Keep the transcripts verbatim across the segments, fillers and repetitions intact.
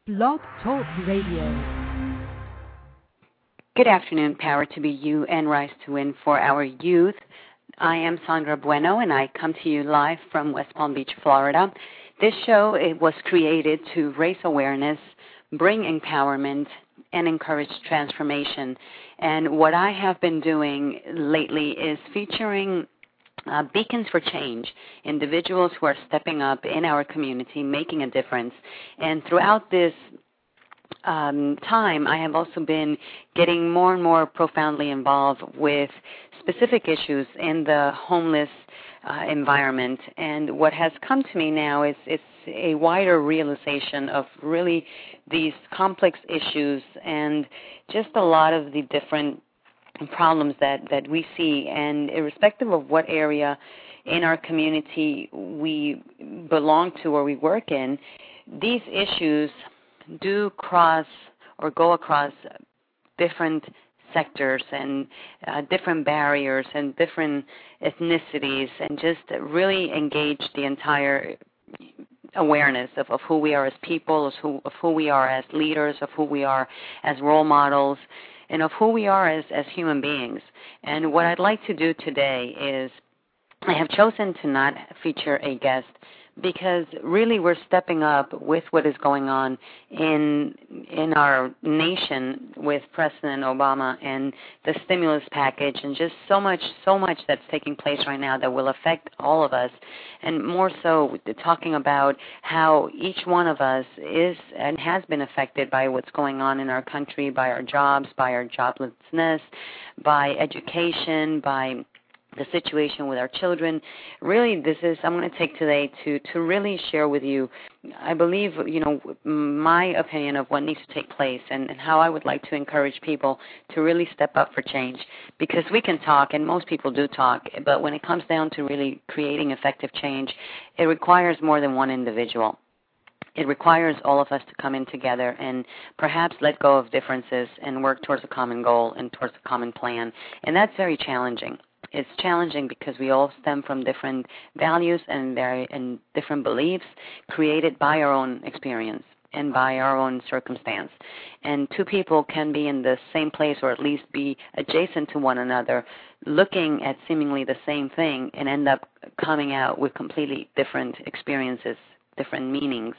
Blog Talk Radio. Good afternoon, power to be you and rise to win for our youth. I am Sandra Bueno, and I come to you live from West Palm Beach, Florida. This show it was created to raise awareness, bring empowerment, and encourage transformation. And what I have been doing lately is featuring uh, beacons for change, individuals who are stepping up in our community, making a difference. And throughout this Um, time, I have also been getting more and more profoundly involved with specific issues in the homeless uh, environment. And what has come to me now is it's a wider realization of really these complex issues and just a lot of the different problems that, that we see. And irrespective of what area in our community we belong to or we work in, these issues do cross or go across different sectors and uh, different barriers and different ethnicities, and just really engage the entire awareness of, of who we are as people, of who, of who we are as leaders, of who we are as role models, and of who we are as, as human beings. And what I'd like to do today is I have chosen to not feature a guest because really we're stepping up with what is going on in in our nation with President Obama and the stimulus package, and just so much, so much that's taking place right now that will affect all of us, and more so talking about how each one of us is and has been affected by what's going on in our country, by our jobs, by our joblessness, by education, by the situation with our children. Really, this is, I'm going to take today to, to really share with you, I believe, you know, my opinion of what needs to take place and, and how I would like to encourage people to really step up for change. Because we can talk, and most people do talk, but when it comes down to really creating effective change, it requires more than one individual. It requires all of us to come in together and perhaps let go of differences and work towards a common goal and towards a common plan. And that's very challenging. It's challenging because we all stem from different values and, very, and different beliefs created by our own experience and by our own circumstance. And two people can be in the same place or at least be adjacent to one another, looking at seemingly the same thing, and end up coming out with completely different experiences, different meanings,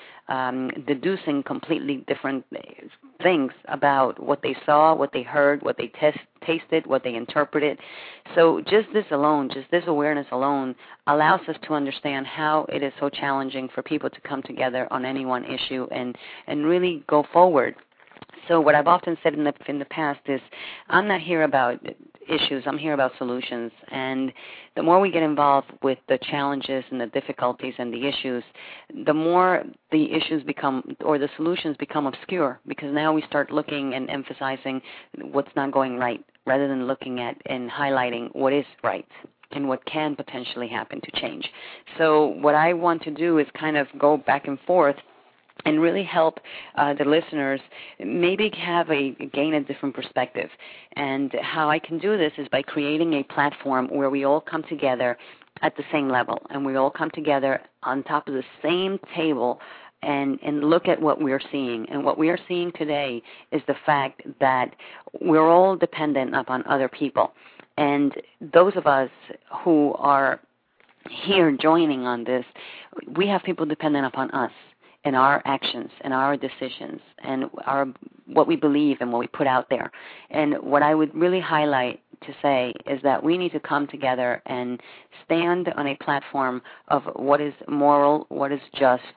Um, deducing completely different things about what they saw, what they heard, what they test, tasted, what they interpreted. So just this alone, just this awareness alone allows us to understand how it is so challenging for people to come together on any one issue and, and really go forward. So what I've often said in the in the past is, I'm not here about issues, I'm here about solutions. And the more we get involved with the challenges and the difficulties and the issues, the more the issues become, or the solutions become obscure, because now we start looking and emphasizing what's not going right, rather than looking at and highlighting what is right and what can potentially happen to change. So what I want to do is kind of go back and forth and really help uh, the listeners maybe have a gain a different perspective. And how I can do this is by creating a platform where we all come together at the same level, and we all come together on top of the same table and, and look at what we're seeing. And what we are seeing today is the fact that we're all dependent upon other people. And those of us who are here joining on this, we have people dependent upon us, in our actions and our decisions and our what we believe and what we put out there. And what I would really highlight to say is that we need to come together and stand on a platform of what is moral, what is just,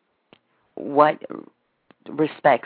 what respects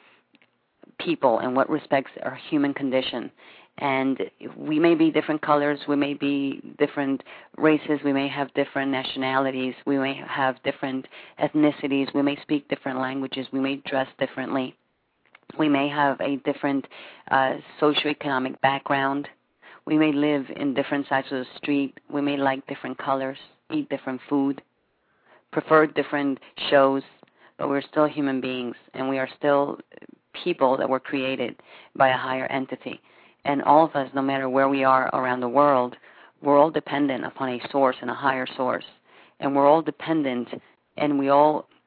people and what respects our human condition. And we may be different colors, we may be different races, we may have different nationalities, we may have different ethnicities, we may speak different languages, we may dress differently, we may have a different uh, socioeconomic background, we may live in different sides of the street, we may like different colors, eat different food, prefer different shows, but we're still human beings, and we are still people that were created by a higher entity. And all of us, no matter where we are around the world, we're all dependent upon a source and a higher source. And we're all dependent, and we all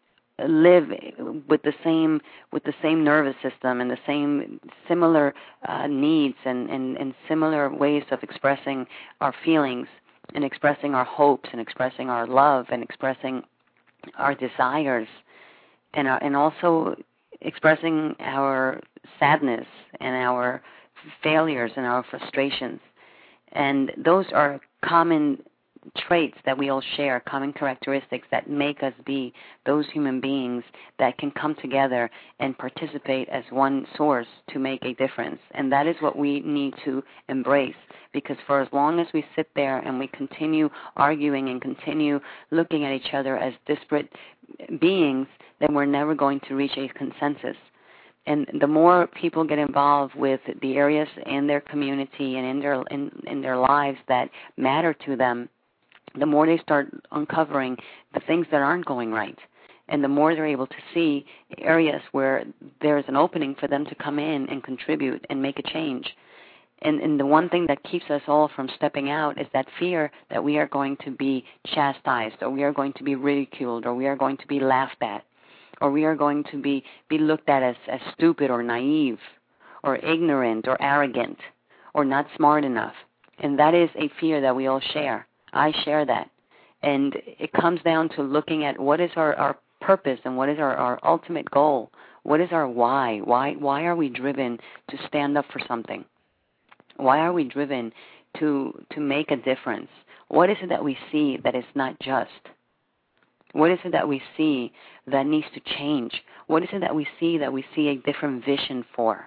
live with the same with the same nervous system and the same similar uh, needs and, and, and similar ways of expressing our feelings and expressing our hopes and expressing our love and expressing our desires and our, and also expressing our sadness and our failures and our frustrations. And those are common traits that we all share, common characteristics that make us be those human beings that can come together and participate as one source to make a difference. And that is what we need to embrace, because for as long as we sit there and we continue arguing and continue looking at each other as disparate beings, then we're never going to reach a consensus. And the more people get involved with the areas in their community and in their in, in their lives that matter to them, the more they start uncovering the things that aren't going right. And the more they're able to see areas where there's an opening for them to come in and contribute and make a change. And, and the one thing that keeps us all from stepping out is that fear that we are going to be chastised, or we are going to be ridiculed, or we are going to be laughed at, or we are going to be, be looked at as, as stupid or naive or ignorant or arrogant or not smart enough. And that is a fear that we all share. I share that. And it comes down to looking at what is our, our purpose and what is our, our ultimate goal. What is our why? Why why are we driven to stand up for something? Why are we driven to to make a difference? What is it that we see that is not just? What is it that we see that needs to change? What is it that we see that we see a different vision for?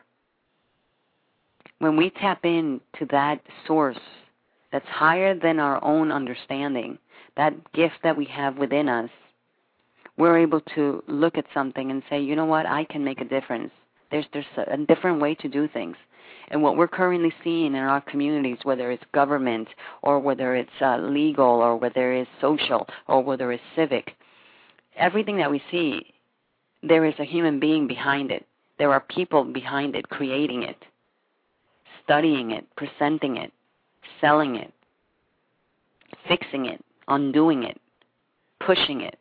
When we tap into that source that's higher than our own understanding, that gift that we have within us, we're able to look at something and say, you know what, I can make a difference. There's there's a different way to do things. And what we're currently seeing in our communities, whether it's government or whether it's uh, legal or whether it's social or whether it's civic, everything that we see, there is a human being behind it. There are people behind it, creating it, studying it, presenting it, selling it, fixing it, undoing it, pushing it.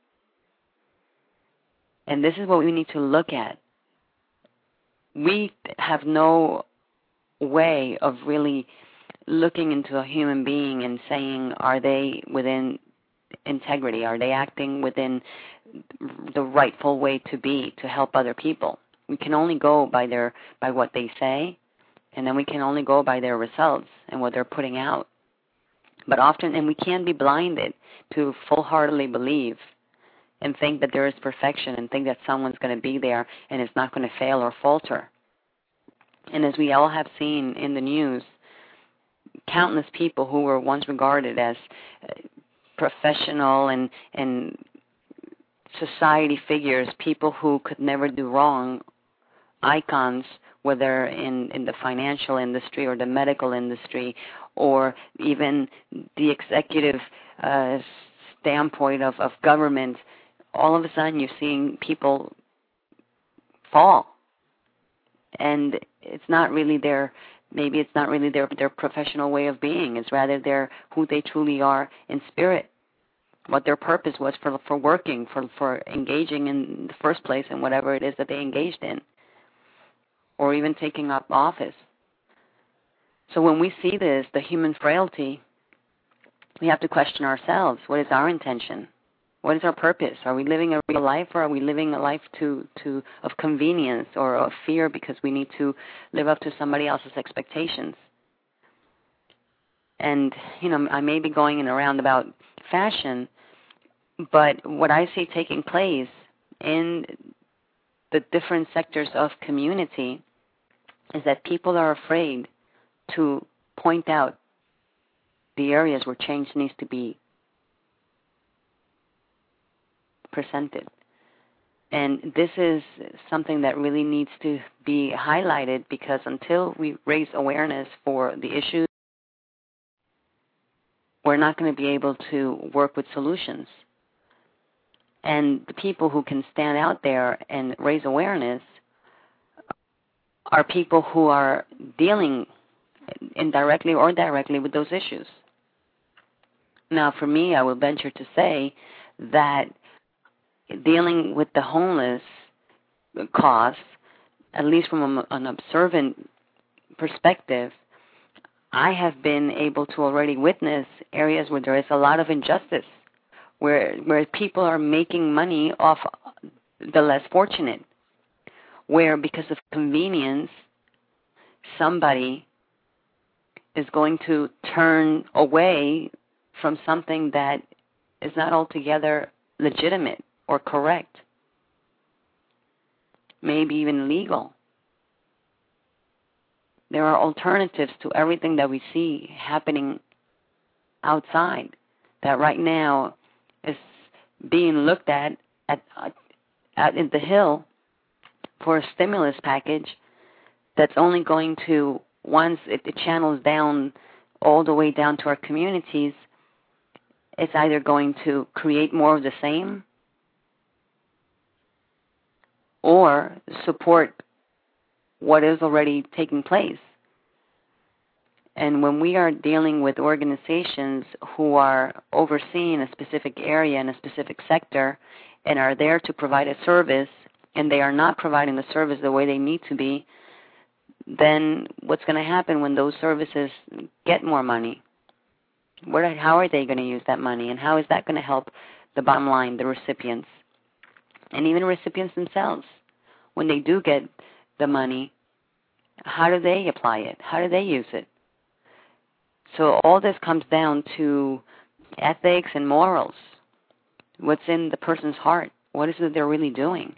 And this is what we need to look at. We have no way of really looking into a human being and saying, are they within integrity? Are they acting within the rightful way to be, to help other people? We can only go by their by what they say, and then we can only go by their results and what they're putting out. But often, and we can't be blinded to full-heartedly believe and think that there is perfection and think that someone's going to be there and it's not going to fail or falter. And as we all have seen in the news, countless people who were once regarded as professional and, and society figures, people who could never do wrong, icons, whether in, in the financial industry or the medical industry or even the executive uh, standpoint of, of government, all of a sudden you're seeing people fall. And it's not really their, maybe it's not really their, their professional way of being. It's rather their, who they truly are in spirit, what their purpose was for, for working, for, for engaging in the first place in whatever it is that they engaged in, or even taking up office. So when we see this, the human frailty, we have to question ourselves. What is our intention? What is our purpose? Are we living a real life, or are we living a life to, to of convenience or of fear because we need to live up to somebody else's expectations? And, you know, I may be going in a roundabout fashion, but what I see taking place in the different sectors of community is that people are afraid to point out the areas where change needs to be presented. And this is something that really needs to be highlighted, because until we raise awareness for the issues, we're not going to be able to work with solutions. And the people who can stand out there and raise awareness are people who are dealing indirectly or directly with those issues. Now, for me, I will venture to say that dealing with the homeless cause, at least from a, an observant perspective, I have been able to already witness areas where there is a lot of injustice, where where people are making money off the less fortunate, where because of convenience, somebody is going to turn away from something that is not altogether legitimate or correct, maybe even legal. There are alternatives to everything that we see happening outside that right now is being looked at at, at in the Hill for a stimulus package that's only going to, once it, it channels down all the way down to our communities, it's either going to create more of the same or support what is already taking place. And when we are dealing with organizations who are overseeing a specific area in a specific sector and are there to provide a service, and they are not providing the service the way they need to be, then what's going to happen when those services get more money? Where, how are they going to use that money, and how is that going to help the bottom line, the recipients, and even recipients themselves? When they do get the money, how do they apply it? How do they use it? So all this comes down to ethics and morals. What's in the person's heart? What is it they're really doing?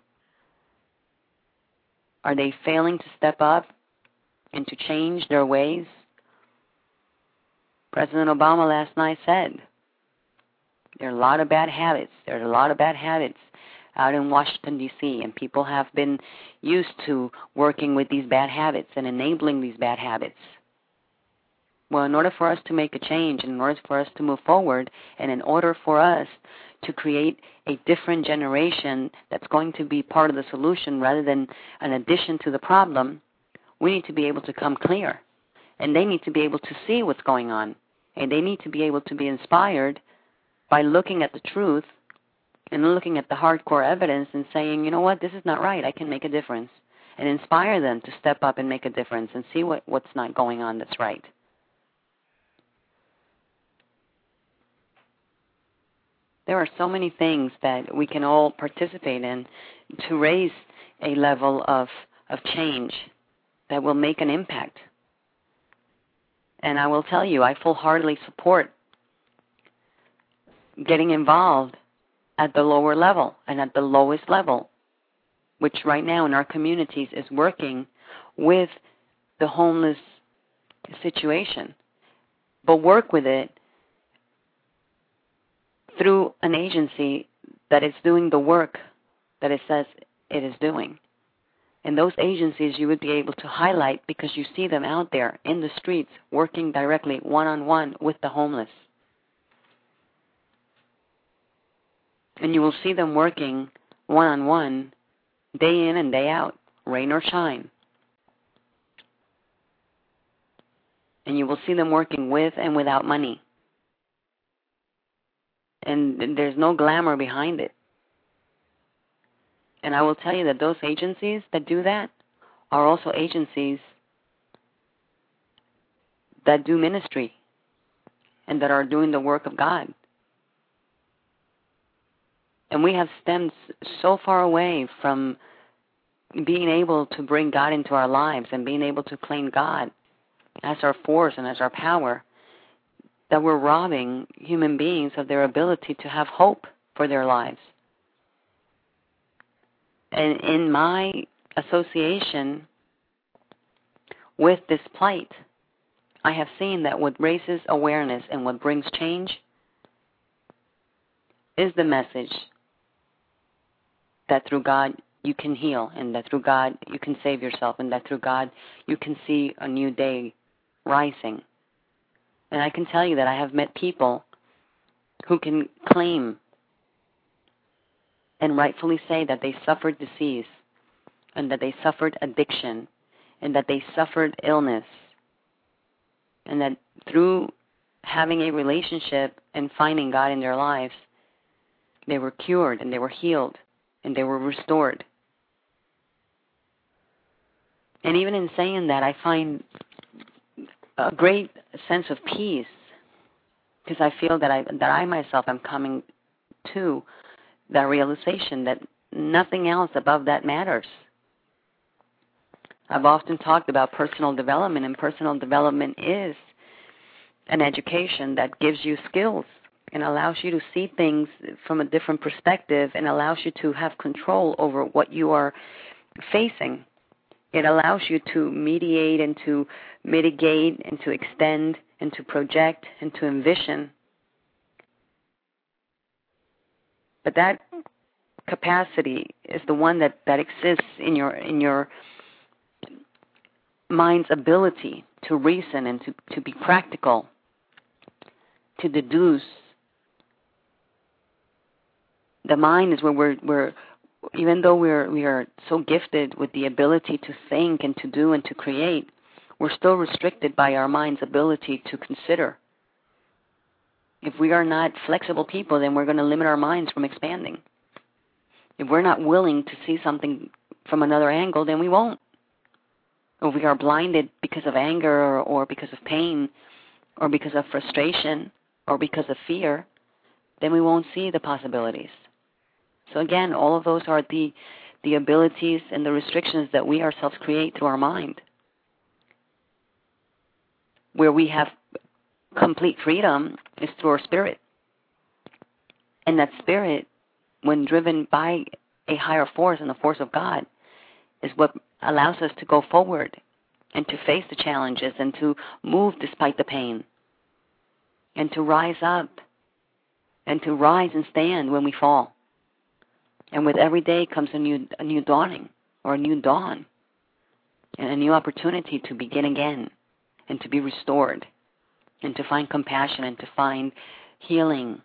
Are they failing to step up and to change their ways? President Obama last night said there are a lot of bad habits. There are a lot of bad habits out in Washington, D C, and people have been used to working with these bad habits and enabling these bad habits. Well, in order for us to make a change, in order for us to move forward, and in order for us to create a different generation that's going to be part of the solution rather than an addition to the problem, we need to be able to come clear. And they need to be able to see what's going on. And they need to be able to be inspired by looking at the truth and looking at the hardcore evidence and saying, you know what, this is not right, I can make a difference. And inspire them to step up and make a difference and see what, what's not going on that's right. There are so many things that we can all participate in to raise a level of, of change that will make an impact. And I will tell you, I full-heartedly support getting involved at the lower level and at the lowest level, which right now in our communities is working with the homeless situation. But work with it through an agency that is doing the work that it says it is doing. And those agencies you would be able to highlight because you see them out there in the streets working directly one-on-one with the homeless. And you will see them working one-on-one day in and day out, rain or shine. And you will see them working with and without money. And there's no glamour behind it. And I will tell you that those agencies that do that are also agencies that do ministry and that are doing the work of God. And we have stemmed so far away from being able to bring God into our lives and being able to claim God as our force and as our power that we're robbing human beings of their ability to have hope for their lives. And in my association with this plight, I have seen that what raises awareness and what brings change is the message that through God you can heal, and that through God you can save yourself, and that through God you can see a new day rising. And I can tell you that I have met people who can claim and rightfully say that they suffered disease and that they suffered addiction and that they suffered illness, and that through having a relationship and finding God in their lives, They were cured and they were healed and they were restored. And even in saying that, I find a great sense of peace, because I feel that I that I myself am coming to that realization that nothing else above that matters. I've often talked about personal development, and personal development is an education that gives you skills and allows you to see things from a different perspective and allows you to have control over what you are facing. It allows you to mediate and to mitigate and to extend and to project and to envision. But that capacity is the one that, that exists in your in your mind's ability to reason and to, to be practical, to deduce. The mind is where we're, we're even though we're we are so gifted with the ability to think and to do and to create, we're still restricted by our mind's ability to consider. If we are not flexible people, then we're going to limit our minds from expanding. If we're not willing to see something from another angle, then we won't. If we are blinded because of anger or, or because of pain or because of frustration or because of fear, then we won't see the possibilities. So again, all of those are the the abilities and the restrictions that we ourselves create through our mind. Where we have complete freedom is through our spirit. And that spirit, when driven by a higher force and the force of God, is what allows us to go forward and to face the challenges and to move despite the pain and to rise up and to rise and stand when we fall. And with every day comes a new a new dawning or a new dawn and a new opportunity to begin again and to be restored and to find compassion and to find healing.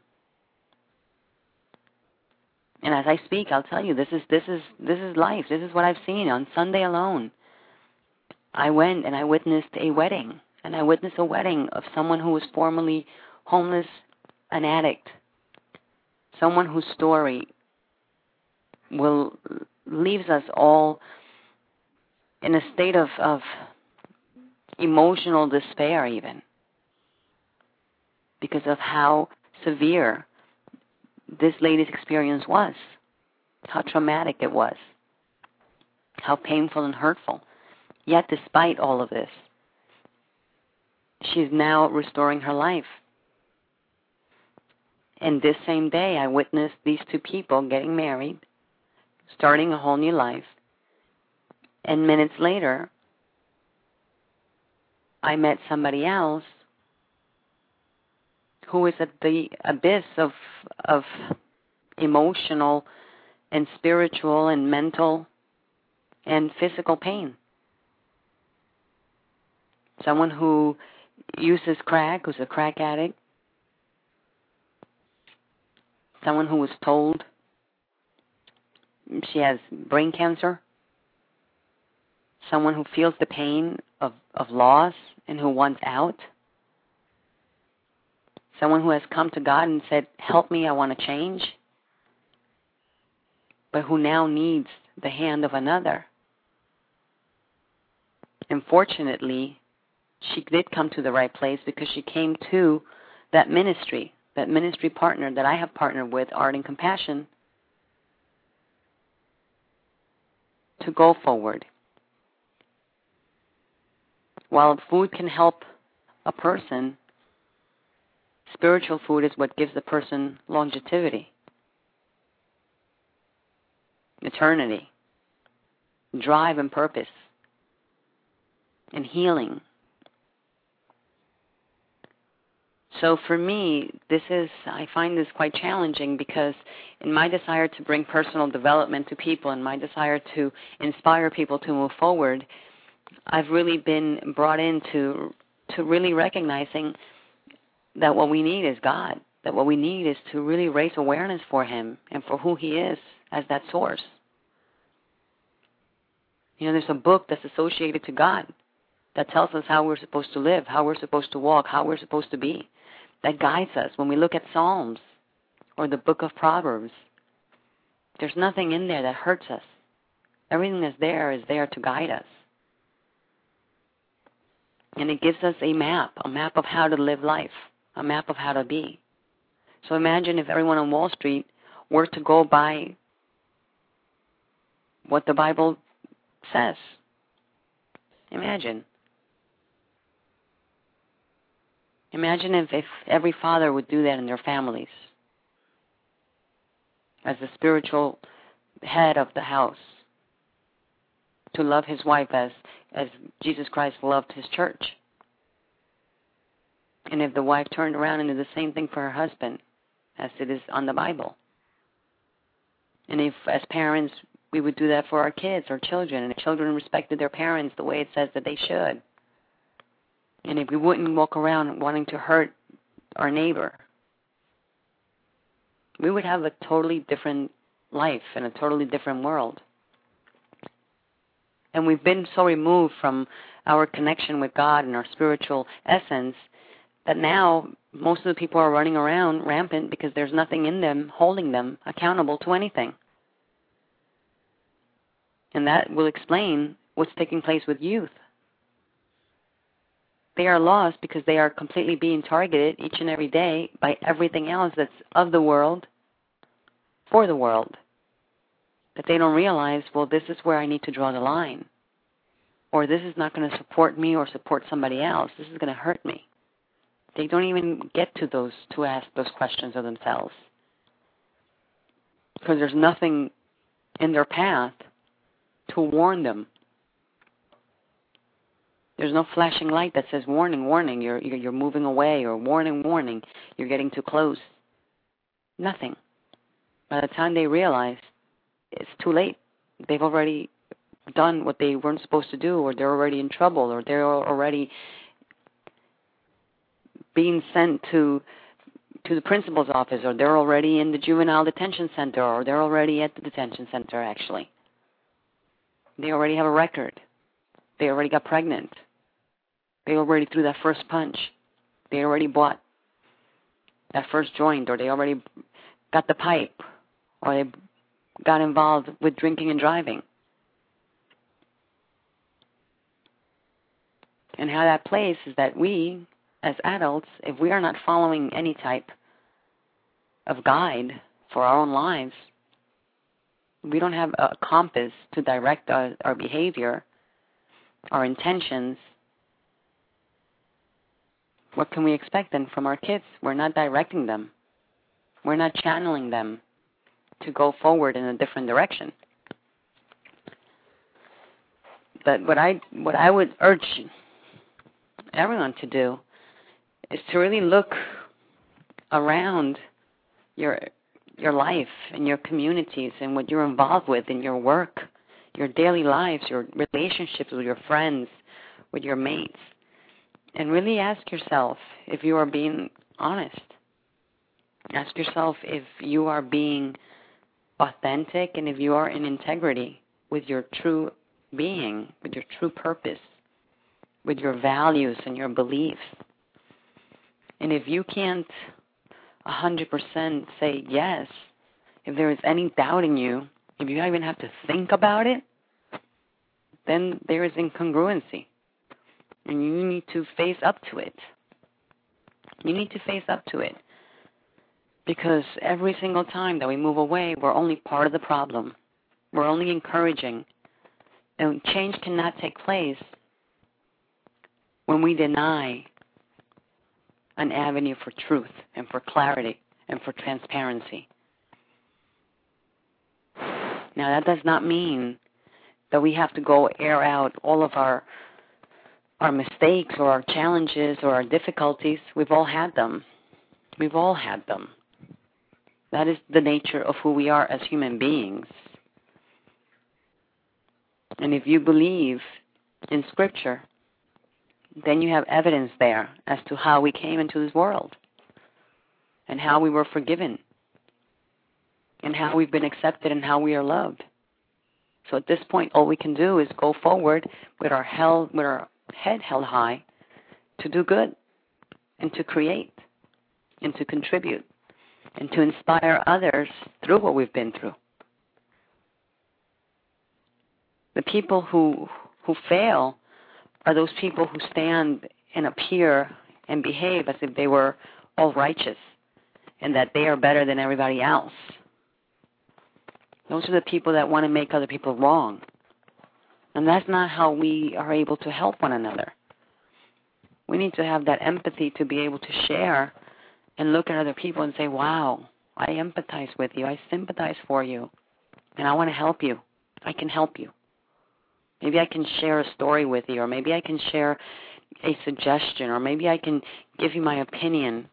And as I speak, I'll tell you, this is this is this is life. This is what I've seen. On Sunday alone, I went and I witnessed a wedding, and I witnessed a wedding of someone who was formerly homeless, an addict, someone whose story will leaves us all in a state of, of emotional despair, even because of how severe this lady's experience was, how traumatic it was, how painful and hurtful. Yet despite all of this, she's now restoring her life. And this same day, I witnessed these two people getting married, starting a whole new life. And minutes later, I met somebody else who is at the abyss of of emotional and spiritual and mental and physical pain. Someone who uses crack, who's a crack addict. Someone who was told she has brain cancer. Someone who feels the pain of, of loss and who wants out. Someone who has come to God and said, help me, I want to change. But who now needs the hand of another. And fortunately, she did come to the right place because she came to that ministry, that ministry partner that I have partnered with, Art and Compassion, to go forward. While food can help a person, spiritual food is what gives the person longevity, eternity, drive and purpose, and healing. So for me, this is, I find this quite challenging because in my desire to bring personal development to people and my desire to inspire people to move forward, I've really been brought into to really recognizing that what we need is God, that what we need is to really raise awareness for Him and for who He is as that source. You know, there's a book that's associated to God that tells us how we're supposed to live, how we're supposed to walk, how we're supposed to be, that guides us. When we look at Psalms or the book of Proverbs. There's nothing in there that hurts us. Everything that's there is there to guide us. And it gives us a map, a map of how to live life, a map of how to be. So imagine if everyone on Wall Street were to go by what the Bible says. Imagine. Imagine if, if every father would do that in their families as the spiritual head of the house, to love his wife as, as Jesus Christ loved his church. And if the wife turned around and did the same thing for her husband, as it is on the Bible. And if, as parents, we would do that for our kids, our children, and the children respected their parents the way it says that they should. And if we wouldn't walk around wanting to hurt our neighbor, we would have a totally different life and a totally different world. And we've been so removed from our connection with God and our spiritual essence that now most of the people are running around rampant because there's nothing in them holding them accountable to anything. And that will explain what's taking place with youth. They are lost because they are completely being targeted each and every day by everything else that's of the world, for the world. That they don't realize, well, this is where I need to draw the line. Or this is not going to support me or support somebody else. This is going to hurt me. They don't even get to those to ask those questions of themselves. Because there's nothing in their path to warn them. There's no flashing light that says, warning, warning, you're, you're, you're moving away, or warning, warning, you're getting too close. Nothing. By the time they realize, it's too late. They've already done what they weren't supposed to do, or they're already in trouble, or they're already being sent to to the principal's office, or they're already in the juvenile detention center, or they're already at the detention center, actually. They already have a record. They already got pregnant. They already threw that first punch. They already bought that first joint, or they already got the pipe, or they got involved with drinking and driving. And how that plays is that we, as adults, if we are not following any type of guide for our own lives, we don't have a compass to direct our, our behavior, our intentions, what can we expect then from our kids? We're not directing them. We're not channeling them to go forward in a different direction. But what I what I would urge everyone to do is to really look around your your life and your communities and what you're involved with in your work, your daily lives, your relationships with your friends, with your mates, and really ask yourself if you are being honest. Ask yourself if you are being authentic and if you are in integrity with your true being, with your true purpose, with your values and your beliefs. And if you can't one hundred percent say yes, if there is any doubt in you, if you don't even have to think about it, then there is incongruency. And you need to face up to it. You need to face up to it. Because every single time that we move away, we're only part of the problem. We're only encouraging. And change cannot take place when we deny an avenue for truth and for clarity and for transparency. Now, that does not mean that we have to go air out all of our our mistakes or our challenges or our difficulties. We've all had them. We've all had them. That is the nature of who we are as human beings. And if you believe in Scripture, then you have evidence there as to how we came into this world and how we were forgiven and how we've been accepted and how we are loved. So at this point, all we can do is go forward with our, held, with our head held high to do good and to create and to contribute and to inspire others through what we've been through. The people who who fail are those people who stand and appear and behave as if they were all righteous and that they are better than everybody else. Those are the people that want to make other people wrong. And that's not how we are able to help one another. We need to have that empathy to be able to share and look at other people and say, wow, I empathize with you. I sympathize for you. And I want to help you. I can help you. Maybe I can share a story with you, or maybe I can share a suggestion, or maybe I can give you my opinion,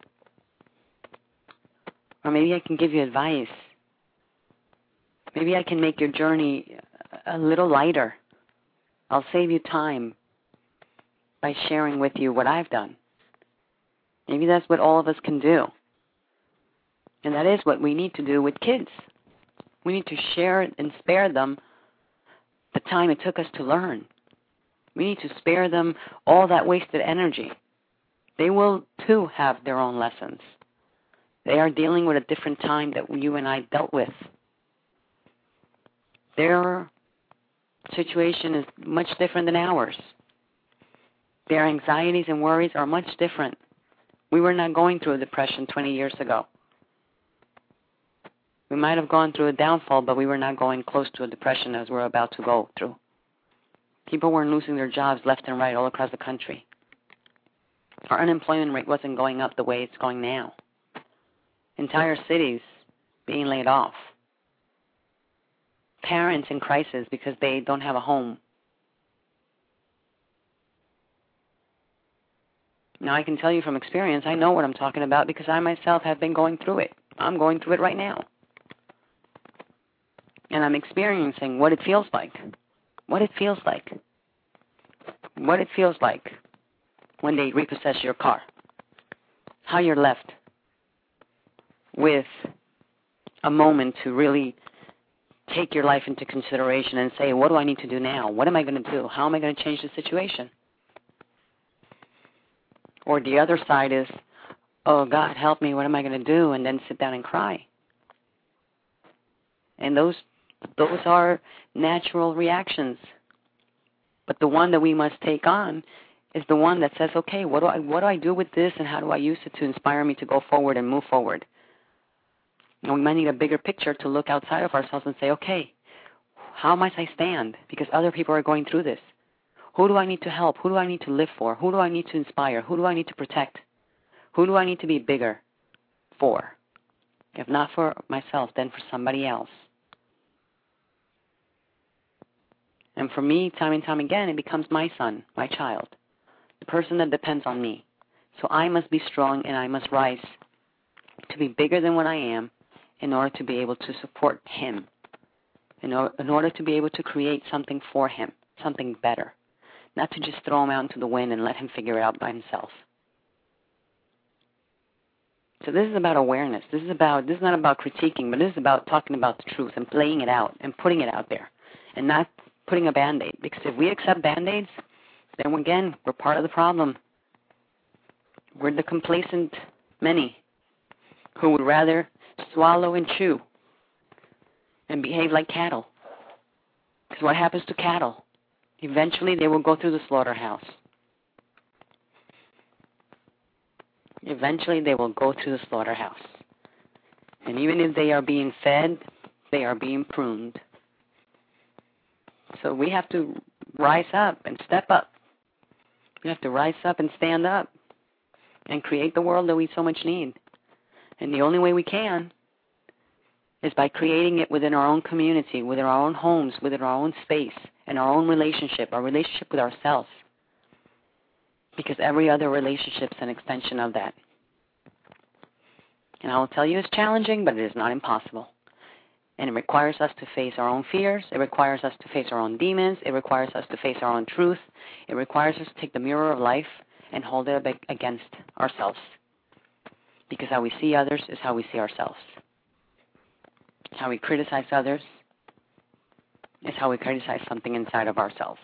or maybe I can give you advice. Maybe I can make your journey a little lighter. I'll save you time by sharing with you what I've done. Maybe that's what all of us can do. And that is what we need to do with kids. We need to share and spare them the time it took us to learn. We need to spare them all that wasted energy. They will, too, have their own lessons. They are dealing with a different time that you and I dealt with. Their situation is much different than ours. Their anxieties and worries are much different. We were not going through a depression twenty years ago. We might have gone through a downfall, but we were not going close to a depression as we're about to go through. People weren't losing their jobs left and right all across the country. Our unemployment rate wasn't going up the way it's going now. Entire cities being laid off. Parents in crisis because they don't have a home. Now, I can tell you from experience, I know what I'm talking about because I myself have been going through it. I'm going through it right now. And I'm experiencing what it feels like. What it feels like. What it feels like when they repossess your car. How you're left with a moment to really take your life into consideration and say, what do I need to do now? What am I going to do? How am I going to change the situation? Or the other side is, oh, God, help me, what am I going to do? And then sit down and cry. And those those are natural reactions. But the one that we must take on is the one that says, okay, what do I what do I do with this, and how do I use it to inspire me to go forward and move forward? And we might need a bigger picture to look outside of ourselves and say, okay, how must I stand? Because other people are going through this. Who do I need to help? Who do I need to live for? Who do I need to inspire? Who do I need to protect? Who do I need to be bigger for? If not for myself, then for somebody else. And for me, time and time again, it becomes my son, my child, the person that depends on me. So I must be strong and I must rise to be bigger than what I am in order to be able to support him, in, or, in order to be able to create something for him, something better, not to just throw him out into the wind and let him figure it out by himself. So this is about awareness. This is about this is not about critiquing, but this is about talking about the truth and playing it out and putting it out there and not putting a Band-Aid. Because if we accept Band-Aids, then again, we're part of the problem. We're the complacent many who would rather swallow and chew and behave like cattle. Because what happens to cattle? Eventually they will go through the slaughterhouse. Eventually they will go through the slaughterhouse. And even if they are being fed, they are being pruned. So we have to rise up and step up. We have to rise up and stand up and create the world that we so much need. And the only way we can is by creating it within our own community, within our own homes, within our own space, and our own relationship, our relationship with ourselves. Because every other relationship is an extension of that. And I will tell you it's challenging, but it is not impossible. And it requires us to face our own fears. It requires us to face our own demons. It requires us to face our own truth. It requires us to take the mirror of life and hold it up against ourselves. Because how we see others is how we see ourselves. How we criticize others is how we criticize something inside of ourselves.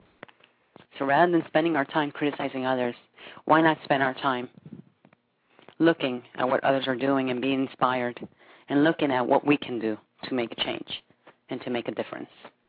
So rather than spending our time criticizing others, why not spend our time looking at what others are doing and being inspired and looking at what we can do to make a change and to make a difference.